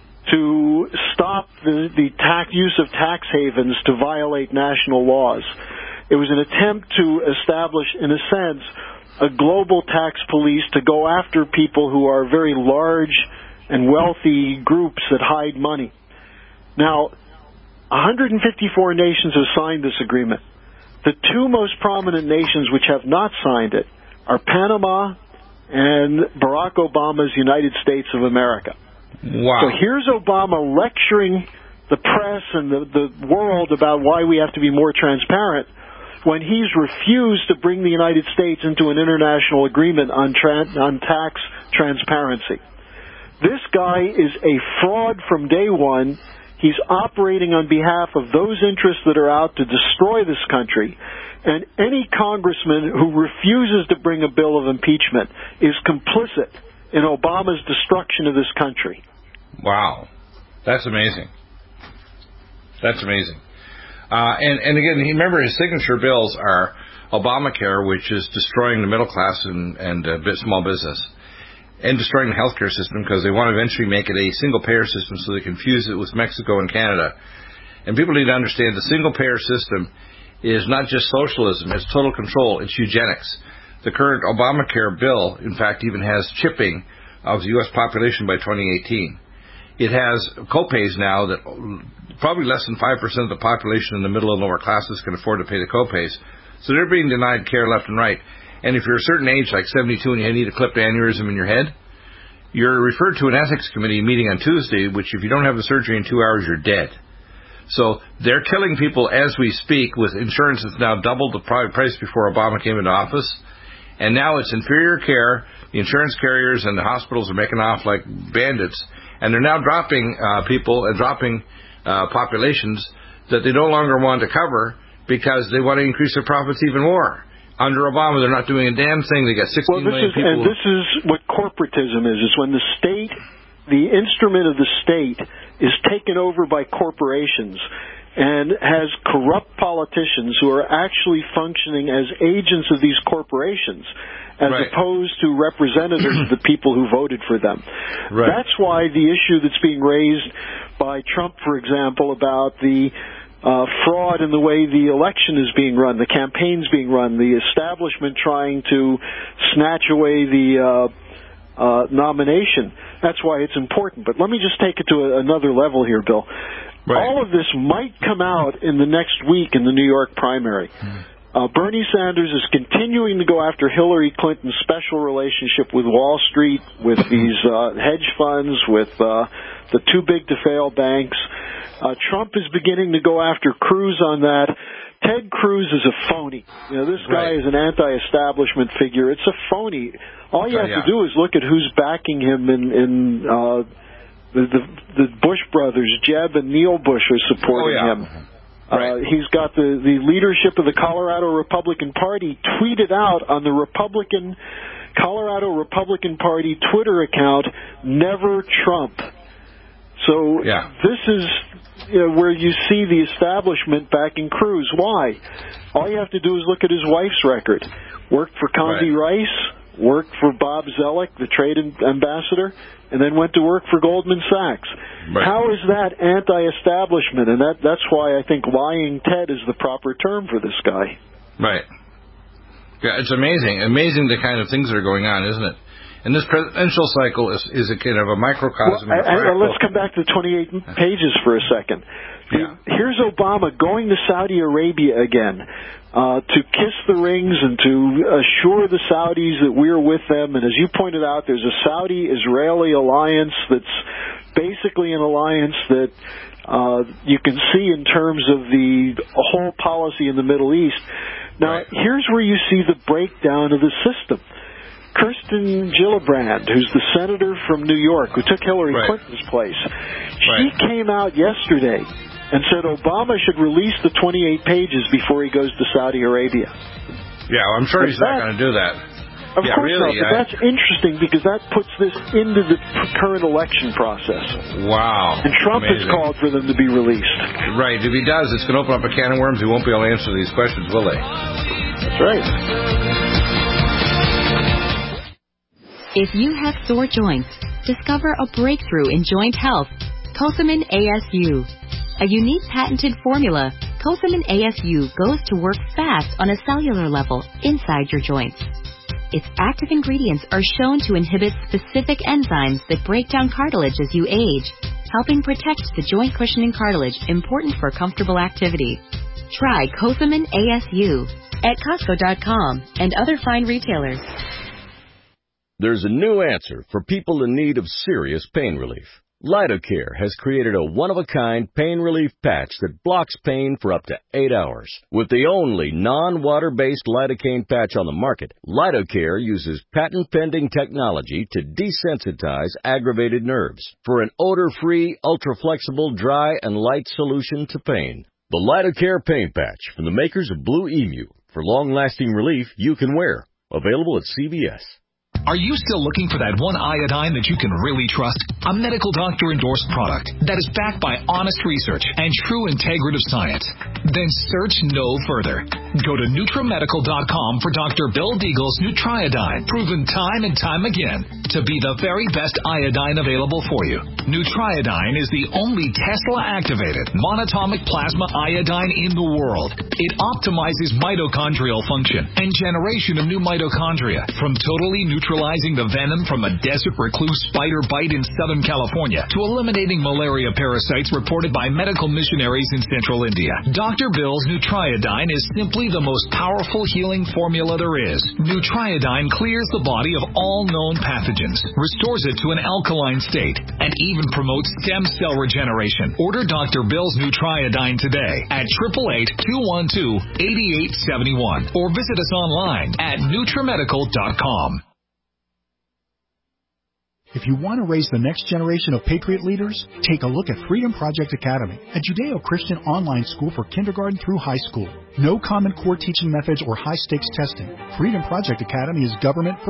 C: to stop the, the tax, use of tax havens to violate national laws. It was an attempt to establish, in a sense, a global tax police to go after people who are very large and wealthy groups that hide money. Now, one hundred fifty-four nations have signed this agreement. The two most prominent nations which have not signed it are Panama and Barack Obama's United States of America.
B: Wow.
C: So here's Obama lecturing the press and the, the world about why we have to be more transparent, when he's refused to bring the United States into an international agreement on, tra- on tax transparency. This guy is a fraud from day one. He's operating on behalf of those interests that are out to destroy this country. And any congressman who refuses to bring a bill of impeachment is complicit in Obama's destruction of this country.
B: Wow. That's amazing. That's amazing. Uh, and, and again, remember his signature bills are Obamacare, which is destroying the middle class and, and uh, small business, and destroying the healthcare system because they want to eventually make it a single-payer system so they can fuse it with Mexico and Canada. And people need to understand the single-payer system is not just socialism, it's total control, it's eugenics. The current Obamacare bill, in fact, even has chipping of the U S population by twenty eighteen. It has copays now that probably less than five percent of the population in the middle and lower classes can afford to pay the copays. So they're being denied care left and right. And if you're a certain age, like seventy-two, and you need a clipped aneurysm in your head, you're referred to an ethics committee meeting on Tuesday, which if you don't have the surgery in two hours, you're dead. So they're killing people as we speak with insurance that's now doubled the price before Obama came into office. And now it's inferior care. The insurance carriers and the hospitals are making off like bandits. And they're now dropping uh, people and dropping uh, populations that they no longer want to cover because they want to increase their profits even more. Under Obama, they're not doing a damn thing. They got sixteen
C: well, this
B: million
C: is,
B: people.
C: And this is what corporatism is. It's when the state, the instrument of the state, is taken over by corporations. and has corrupt politicians who are actually functioning as agents of these corporations as
B: right.
C: opposed to representatives of the people who voted for them.
B: Right.
C: That's why the issue that's being raised by Trump, for example, about the uh, fraud in the way the election is being run, the campaign's being run, the establishment trying to snatch away the uh, uh, nomination, that's why it's important. But let me just take it to a, another level here, Bill. Right. All of this might come out in the next week in the New York primary. Mm. Uh, Bernie Sanders is continuing to go after Hillary Clinton's special relationship with Wall Street, with these uh, hedge funds, with uh, the too big to fail banks. Uh, Trump is beginning to go after Cruz on that. Ted Cruz is a phony. You know, this guy right. is an anti-establishment figure. It's a phony. All you have uh, yeah. to do is look at who's backing him in, in uh, the, the the Bush brothers. Jeb and Neil Bush are supporting
B: oh, yeah.
C: him. Uh, he's got the, the leadership of the Colorado Republican Party tweeted out on the Republican Colorado Republican Party Twitter account, "Never Trump." So
B: yeah.
C: this is you know, where you see the establishment backing Cruz. Why? All you have to do is look at his wife's record. Worked for Condi
B: right.
C: Rice, worked for Bob Zoellick, the trade ambassador, and then went to work for Goldman Sachs. Right. How is that anti-establishment? And that that's why I think lying Ted is the proper term for this guy.
B: Right. Yeah, it's amazing. Amazing the kind of things that are going on, isn't it? And this presidential cycle is, is a kind of a microcosm.
C: Well, I, I, let's come back to the twenty-eight pages for a second.
B: Yeah.
C: Here's Obama going to Saudi Arabia again uh, to kiss the rings and to assure the Saudis that we're with them. And as you pointed out, there's a Saudi-Israeli alliance that's basically an alliance that uh, you can see in terms of the whole policy in the Middle East. Now, right. here's where you see the breakdown of the system. Kirsten Gillibrand, who's the senator from New York who took Hillary
B: right.
C: Clinton's place, she
B: right.
C: came out yesterday and said Obama should release the twenty-eight pages before he goes to Saudi Arabia.
B: Yeah, well, I'm sure
C: but
B: he's
C: that,
B: not going to do that.
C: Of
B: yeah,
C: course
B: really,
C: not, but
B: I,
C: that's interesting because that puts this into the current election process.
B: Wow.
C: And Trump
B: Amazing.
C: has called for them to be released.
B: Right. If he does, it's going to open up a can of worms. He won't be able to answer these questions, will they?
C: That's right.
U: If you have sore joints, discover a breakthrough in joint health. Cosamin A S U. A unique patented formula, Cosamin A S U goes to work fast on a cellular level inside your joints. Its active ingredients are shown to inhibit specific enzymes that break down cartilage as you age, helping protect the joint cushioning cartilage important for comfortable activity. Try Cosamin A S U at Costco dot com and other fine retailers.
V: There's a new answer for people in need of serious pain relief. Lidocare has created a one-of-a-kind pain relief patch that blocks pain for up to eight hours. With the only non-water-based lidocaine patch on the market, Lidocare uses patent-pending technology to desensitize aggravated nerves for an odor-free, ultra-flexible, dry, and light solution to pain. The Lidocare pain patch from the makers of Blue Emu for long-lasting relief you can wear. Available at C V S.
D: Are you still looking for that one iodine that you can really trust? A medical doctor-endorsed product that is backed by honest research and true integrative science? Then search no further. Go to NutriMedical dot com for Doctor Bill Deagle's Nutriodine, proven time and time again to be the very best iodine available for you. Nutriodine is the only Tesla-activated monatomic plasma iodine in the world. It optimizes mitochondrial function and generation of new mitochondria from totally neutralizing the venom from a desert recluse spider bite in Southern California to eliminating malaria parasites reported by medical missionaries in Central India. Doctor Bill's Nutriodine is simply the most powerful healing formula there is. Nutriodine clears the body of all known pathogens, restores it to an alkaline state, and even promotes stem cell regeneration. Order Doctor Bill's Nutriodine today at eight eight eight, two one two, eight eight seven one or visit us online at NutriMedical dot com.
R: If you want to raise the next generation of Patriot leaders, take a look at Freedom Project Academy, a Judeo-Christian online school for kindergarten through high school. No Common Core teaching methods or high-stakes testing. Freedom Project Academy is government-free.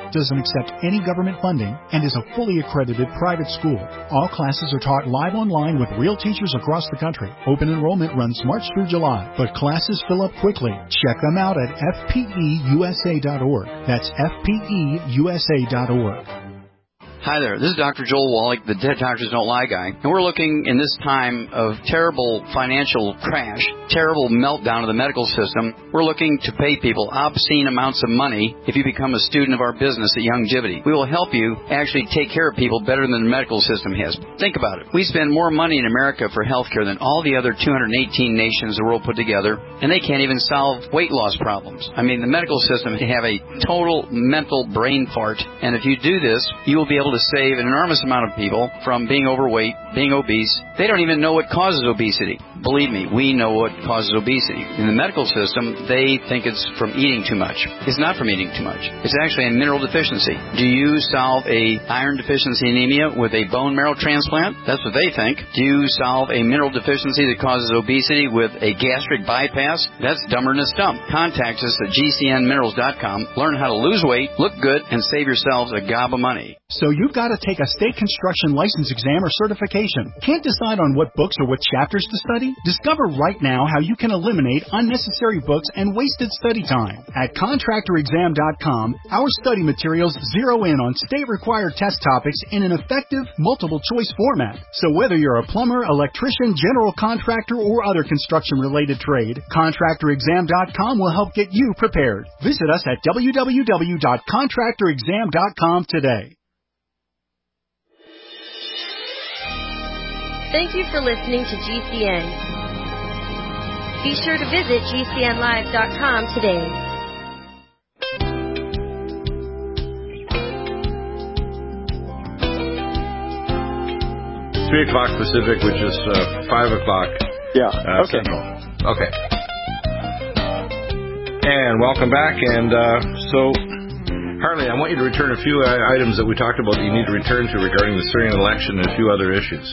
R: doesn't accept any government funding, and is a fully accredited private school. All classes are taught live online with real teachers across the country. Open enrollment runs March through July, but classes fill up quickly. Check them out at F P E U S A dot org. That's F P E U S A dot org.
F: Hi there, this is Doctor Joel Wallach, the Dead Doctors Don't Lie guy, and we're looking in this time of terrible financial crash, terrible meltdown of the medical system. We're looking to pay people obscene amounts of money if you become a student of our business at Youngevity. We will help you actually take care of people better than the medical system has. Think about it. We spend more money in America for health care than all the other two hundred eighteen nations the world put together, and they can't even solve weight loss problems. I mean, the medical system can have a total mental brain fart, and if you do this, you will be able to save an enormous amount of people from being overweight, being obese. They don't even know what causes obesity. Believe me, we know what causes obesity. In the medical system, they think it's from eating too much. It's not from eating too much. It's actually a mineral deficiency. Do you solve a iron deficiency anemia with a bone marrow transplant? That's what they think. Do you solve a mineral deficiency that causes obesity with a gastric bypass? That's dumber than a stump. Contact us at G C N minerals dot com. Learn how to lose weight, look good, and save yourselves a gob of money.
R: So you've got to take a state construction license exam or certification. Can't decide on what books or what chapters to study? Discover right now how you can eliminate unnecessary books and wasted study time. At contractor exam dot com, our study materials zero in on state-required test topics in an effective, multiple-choice format. So whether you're a plumber, electrician, general contractor, or other construction-related trade, contractor exam dot com will help get you prepared. Visit us at w w w dot contractor exam dot com today.
M: Thank you for listening to G C N. Be sure to visit G C N live dot com today.
B: Three o'clock Pacific, which is uh, five o'clock.
C: Yeah.
B: Uh,
C: okay.
B: Central. Okay. And welcome back. And uh, so, Harley, I want you to return a few uh, items that we talked about that you need to return to regarding the Syrian election and a few other issues.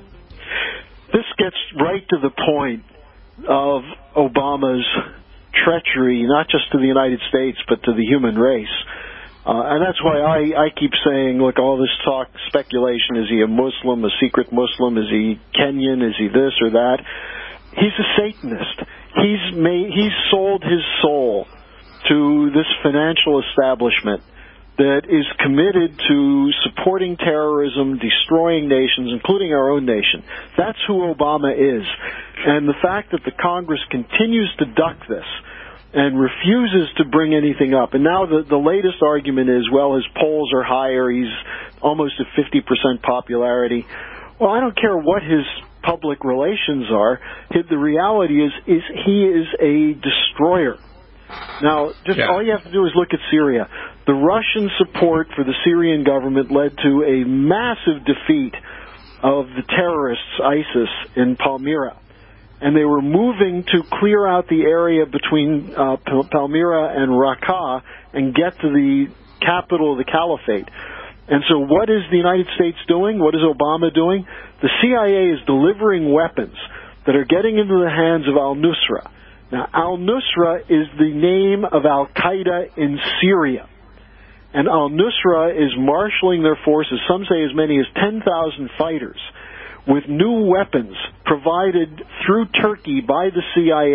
C: This gets right to the point of Obama's treachery, not just to the United States, but to the human race. Uh, and that's why I, I keep saying, look, all this talk, speculation, is he a Muslim, a secret Muslim, is he Kenyan, is he this or that? He's a Satanist. He's made, he's sold his soul to this financial establishment that is committed to supporting terrorism, destroying nations, including our own nation. That's who Obama is. And the fact that the Congress continues to duck this and refuses to bring anything up. And now the, the latest argument is, well, his polls are higher. He's almost at fifty percent popularity. Well, I don't care what his public relations are. The reality is, is he is a destroyer. Now, just yeah. all you have to do is look at Syria. The Russian support for the Syrian government led to a massive defeat of the terrorists, ISIS, in Palmyra. And they were moving to clear out the area between uh, Palmyra and Raqqa and get to the capital of the caliphate. And so what is the United States doing? What is Obama doing? The C I A is delivering weapons that are getting into the hands of al-Nusra. Now, al-Nusra is the name of al-Qaeda in Syria. And al-Nusra is marshaling their forces, some say as many as ten thousand fighters, with new weapons provided through Turkey by the C I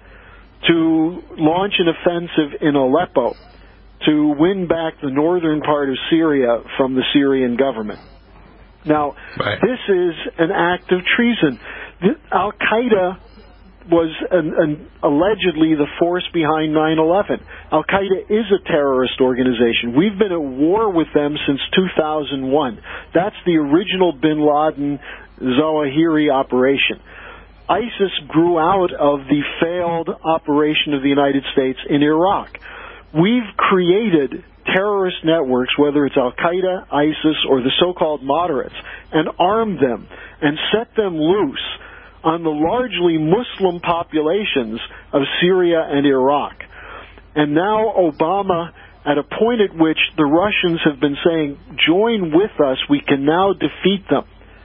C: A to launch an offensive in Aleppo to win back the northern part of Syria from the Syrian government. Now, right. this is an act of treason. Al-Qaeda was an, an, allegedly the force behind nine eleven. Al-Qaeda is a terrorist organization. We've been at war with them since two thousand one. That's the original bin Laden Zawahiri operation. ISIS grew out of the failed operation of the United States in Iraq. We've created terrorist networks, whether it's Al-Qaeda, ISIS, or the so-called moderates, and armed them and set them loose on the largely Muslim populations of Syria and Iraq. And now Obama, at a point at which the Russians have been saying, join with us, we can now defeat them.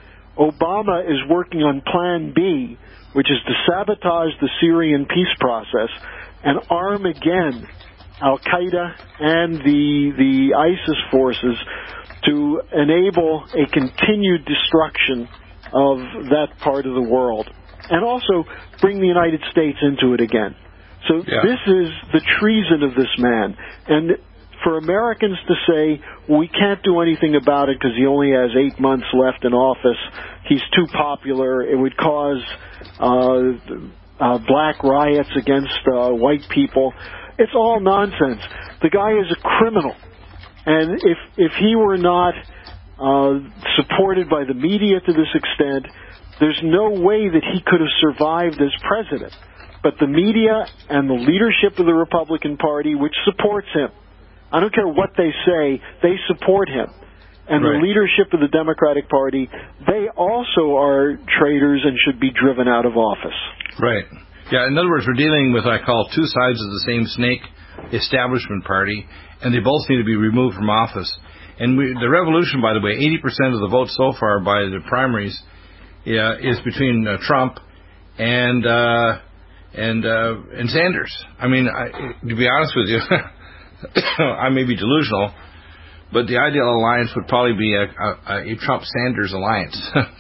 C: Obama is working on Plan B, which is to sabotage the Syrian peace process and arm again Al-Qaeda and the the ISIS forces to enable a continued destruction of that part of the world, and also bring the United States into it again. So
B: yeah.
C: this is the treason of this man. And for Americans to say, well, we can't do anything about it because he only has eight months left in office, he's too popular, it would cause uh, uh, black riots against uh, white people, it's all nonsense. The guy is a criminal. And if if he were not uh, supported by the media to this extent, there's no way that he could have survived as president. But the media and the leadership of the Republican Party, which supports him, I don't care what they say, they support him. And right. the leadership of the Democratic Party, they also are traitors and should be driven out of office.
B: Right. Yeah, in other words, we're dealing with what I call two sides of the same snake, establishment party, and they both need to be removed from office. And we, the revolution, by the way, eighty percent of the votes so far by the primaries yeah, is between uh, Trump and uh, and uh, and Sanders. I mean, I, to be honest with you, I may be delusional, but the ideal alliance would probably be a, a, a Trump-Sanders alliance.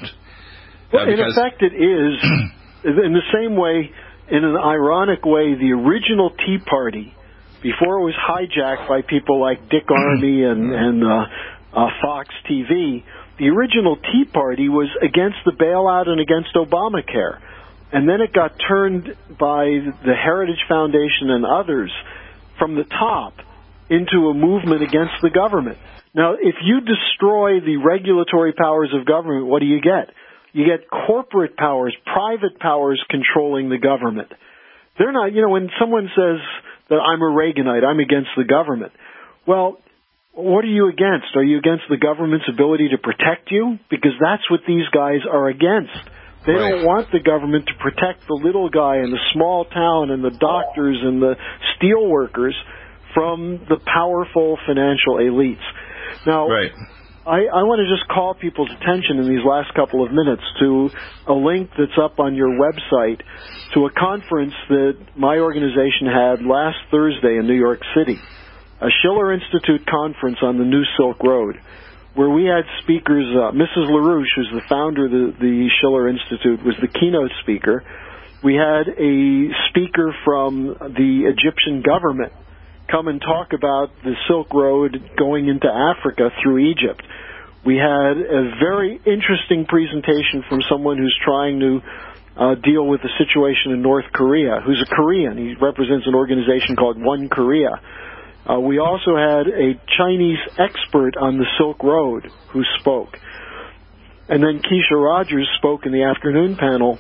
C: Well, in effect, it is. In the same way, in an ironic way, the original Tea Party, before it was hijacked by people like Dick Armey and, and uh, uh, Fox T V, the original Tea Party was against the bailout and against Obamacare. And then it got turned by the Heritage Foundation and others from the top into a movement against the government. Now, if you destroy the regulatory powers of government, what do you get? You get corporate powers, private powers controlling the government. They're not, you know, when someone says that I'm a Reaganite, I'm against the government. Well, what are you against? Are you against the government's ability to protect you? Because that's what these guys are against. They right. don't want the government to protect the little guy in the small town and the doctors and the steel workers from the powerful financial elites. Now,
B: right.
C: I, I want to just call people's attention in these last couple of minutes to a link that's up on your website to a conference that my organization had last Thursday in New York City, a Schiller Institute conference on the New Silk Road, where we had speakers. uh, Missus LaRouche, who's the founder of the, the Schiller Institute, was the keynote speaker. We had a speaker from the Egyptian government come and talk about the Silk Road going into Africa through Egypt. We had a very interesting presentation from someone who's trying to uh, deal with the situation in North Korea, who's a Korean. He represents an organization called One Korea. Uh, we also had a Chinese expert on the Silk Road who spoke. And then Keisha Rogers spoke in the afternoon panel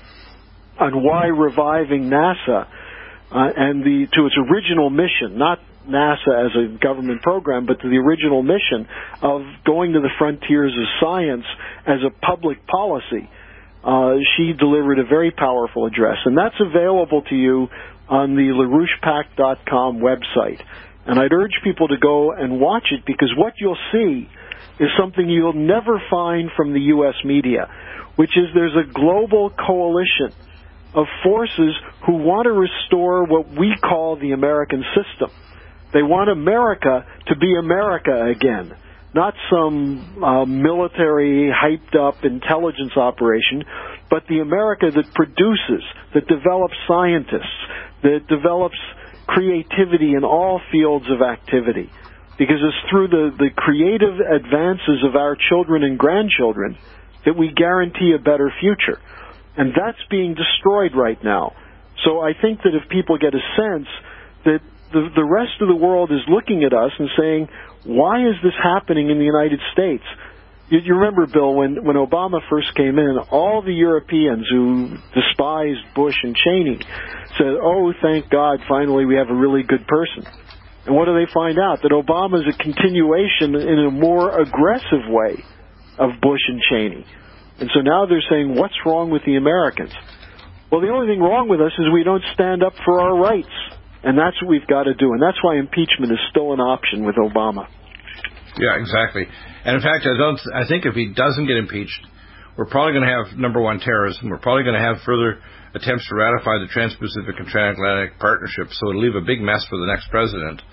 C: on why reviving NASA uh, and the to its original mission, not NASA as a government program, but to the original mission of going to the frontiers of science as a public policy. Uh, she delivered a very powerful address, and that's available to you on the LaRouche Pac dot com website. And I'd urge people to go and watch it, because what you'll see is something you'll never find from the U S media, which is there's a global coalition of forces who want to restore what we call the American system. They want America to be America again, not some uh, military hyped-up intelligence operation, but the America that produces, that develops scientists, that develops creativity in all fields of activity. Because it's through the, the creative advances of our children and grandchildren that we guarantee a better future. And that's being destroyed right now. So I think that if people get a sense that The, the rest of the world is looking at us and saying, why is this happening in the United States? You, you remember, Bill, when, when Obama first came in, all the Europeans who despised Bush and Cheney said, oh, thank God, finally we have a really good person. And what do they find out? That Obama is a continuation in a more aggressive way of Bush and Cheney. And so now they're saying, what's wrong with the Americans? Well, the only thing wrong with us is we don't stand up for our rights. And that's what we've got to do. And that's why impeachment is still an option with Obama.
B: Yeah, exactly. And in fact, I don't. I think if he doesn't get impeached, we're probably going to have, number one, terrorism. We're probably going to have further attempts to ratify the Trans-Pacific and Transatlantic Partnership. So it'll leave a big mess for the next president.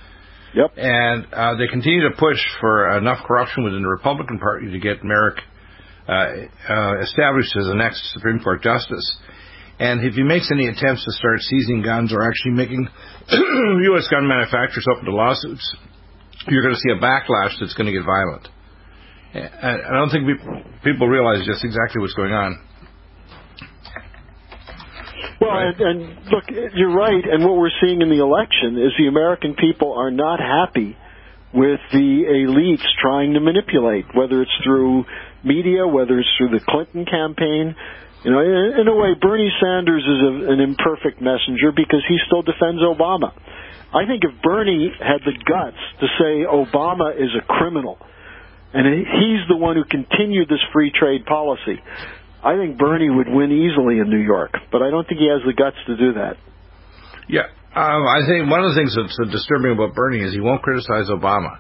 C: Yep.
B: And uh, they continue to push for enough corruption within the Republican Party to get Merrick uh, uh, established as the next Supreme Court justice. And if he makes any attempts to start seizing guns or actually making U S gun manufacturers open to lawsuits, you're going to see a backlash that's going to get violent. And I don't think people realize just exactly what's going on.
C: Well, right. and, and look, you're right, and what we're seeing in the election is the American people are not happy with the elites trying to manipulate, whether it's through media, whether it's through the Clinton campaign. You know, in, in a way, Bernie Sanders is a, an imperfect messenger because he still defends Obama. I think if Bernie had the guts to say Obama is a criminal, and he's the one who continued this free trade policy, I think Bernie would win easily in New York, but I don't think he has the guts to do that.
B: Yeah, um, I think one of the things that's disturbing about Bernie is he won't criticize Obama.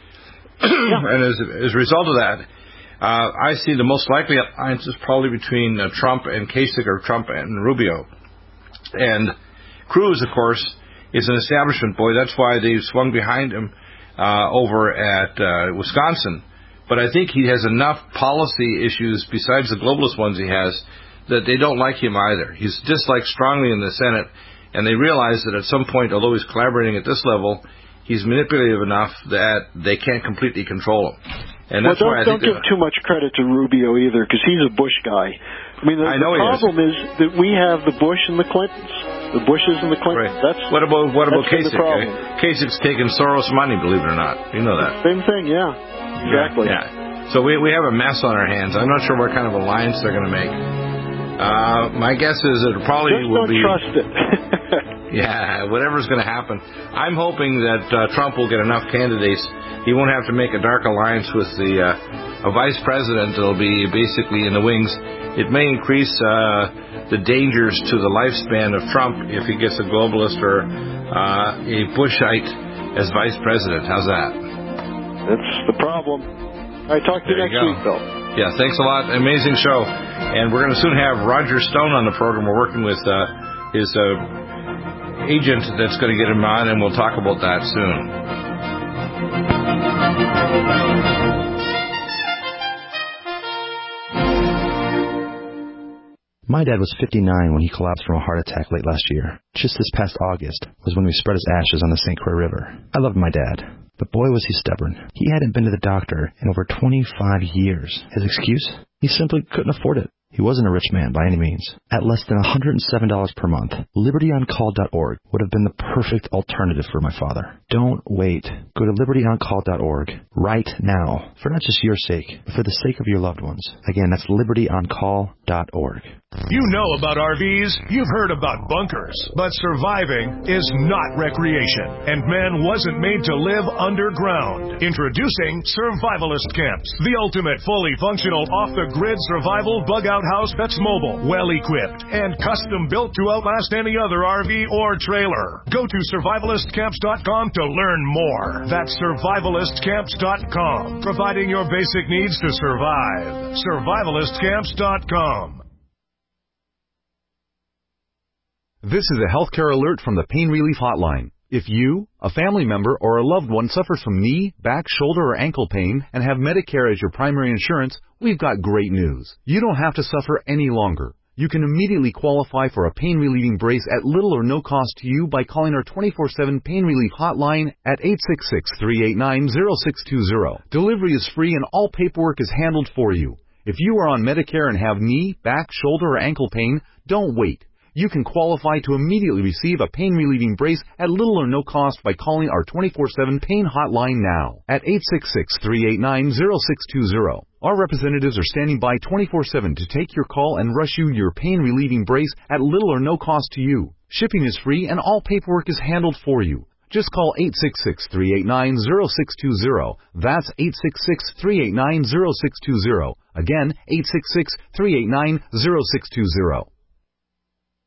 B: Yeah. And as, as a result of that, uh, I see the most likely alliance is probably between uh, Trump and Kasich or Trump and Rubio. And Cruz, of course, is an establishment boy. That's why they swung behind him uh, over at uh, Wisconsin. But I think he has enough policy issues besides the globalist ones he has that they don't like him either. He's disliked strongly in the Senate, and they realize that at some point, although he's collaborating at this level, he's manipulative enough that they can't completely control him. And that's
C: well, don't,
B: why I
C: don't
B: think
C: give too much credit to Rubio either, because he's a Bush guy. I mean, the,
B: I know
C: the problem
B: is.
C: is that we have the Bush and the Clintons. The Bushes and the Clintons.
B: Right.
C: That's
B: what about what about
C: Kasich?
B: Uh, Kasich's taking Soros money, believe it or not. You know that.
C: Same thing, yeah. Exactly.
B: Yeah. yeah. So we we have a mess on our hands. I'm not sure what kind of alliance they're going to make. Uh, my guess is it probably
C: Just
B: will
C: don't
B: be.
C: trust it.
B: Yeah, whatever's going to happen. I'm hoping that uh, Trump will get enough candidates. He won't have to make a dark alliance with the uh, a vice president that'll be basically in the wings. It may increase uh, the dangers to the lifespan of Trump if he gets a globalist or uh, a Bushite as vice president. How's that?
C: That's the problem. All right, talk to
B: there
C: you next
B: you
C: week, Bill.
B: Yeah, thanks a lot. Amazing show. And we're going to soon have Roger Stone on the program. We're working with uh, his uh, agent that's going to get him on, and we'll talk about that soon.
E: My dad was fifty-nine when he collapsed from a heart attack late last year. Just this past August was when we spread his ashes on the Saint Croix River. I loved my dad, but boy was he stubborn. He hadn't been to the doctor in over twenty-five years. His excuse? He simply couldn't afford it. He wasn't a rich man by any means. At less than one hundred seven dollars per month, liberty on call dot org would have been the perfect alternative for my father. Don't wait. Go to liberty on call dot org right now, for not just your sake, but for the sake of your loved ones. Again, that's liberty on call dot org.
G: You know about R Vs, you've heard about bunkers, but surviving is not recreation, and man wasn't made to live underground. Introducing Survivalist Camps, the ultimate fully functional off-the-grid survival bug-out house that's mobile, well-equipped, and custom-built to outlast any other R V or trailer. Go to survivalist camps dot com to learn more. That's survivalist camps dot com, providing your basic needs to survive. survivalist camps dot com.
W: This is a healthcare alert from the Pain Relief Hotline. If you, a family member, or a loved one suffers from knee, back, shoulder, or ankle pain and have Medicare as your primary insurance, we've got great news. You don't have to suffer any longer. You can immediately qualify for a pain-relieving brace at little or no cost to you by calling our twenty-four seven Pain Relief Hotline at eight six six, three eight nine, zero six two zero. Delivery is free and all paperwork is handled for you. If you are on Medicare and have knee, back, shoulder, or ankle pain, don't wait. You can qualify to immediately receive a pain-relieving brace at little or no cost by calling our twenty-four seven Pain Hotline now at eight six six, three eight nine, zero six two zero. Our representatives are standing by twenty-four seven to take your call and rush you your pain-relieving brace at little or no cost to you. Shipping is free and all paperwork is handled for you. Just call eight six six, three eight nine, zero six two zero. That's eight six six, three eight nine, zero six two zero. Again, eight six six, three eight nine, zero six two zero.